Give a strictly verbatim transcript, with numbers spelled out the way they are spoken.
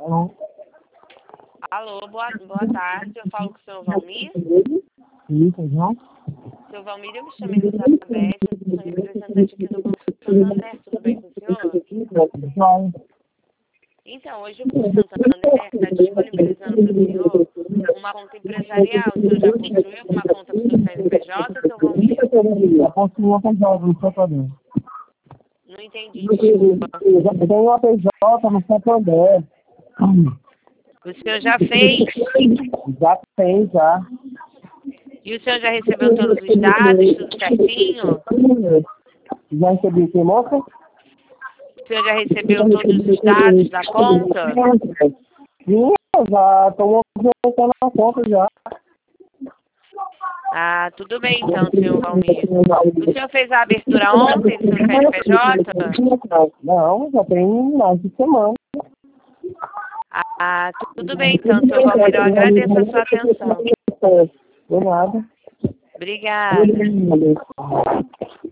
Alô? Alô, boa, boa tarde. Eu falo com o senhor Valmir. Isso, João? Senhor Valmir, eu me chamo Elizabeth, eu sou representante aqui do Banco Santander. Tudo bem com o senhor? João. Então, hoje o Banco Santander está disponibilizando para o senhor uma conta empresarial. O senhor já construiu uma conta para o seu C N P J, seu Valmir? Eu construí uma P J no Santander. Não entendi, desculpa. Eu tenho uma P J no Santander. O senhor já fez? Já tem, já. E o senhor já recebeu todos os dados, tudo certinho? Já recebi aqui, moça? O senhor já recebeu todos os dados da conta? Sim, eu já estou movimentando a conta já. Ah, tudo bem então, senhor Valmir. O senhor fez a abertura ontem do seu C N P J? Não, já tem mais de semana. Ah, tudo bem então, senhor Valmir. Eu agradeço a sua atenção. De nada. Obrigada.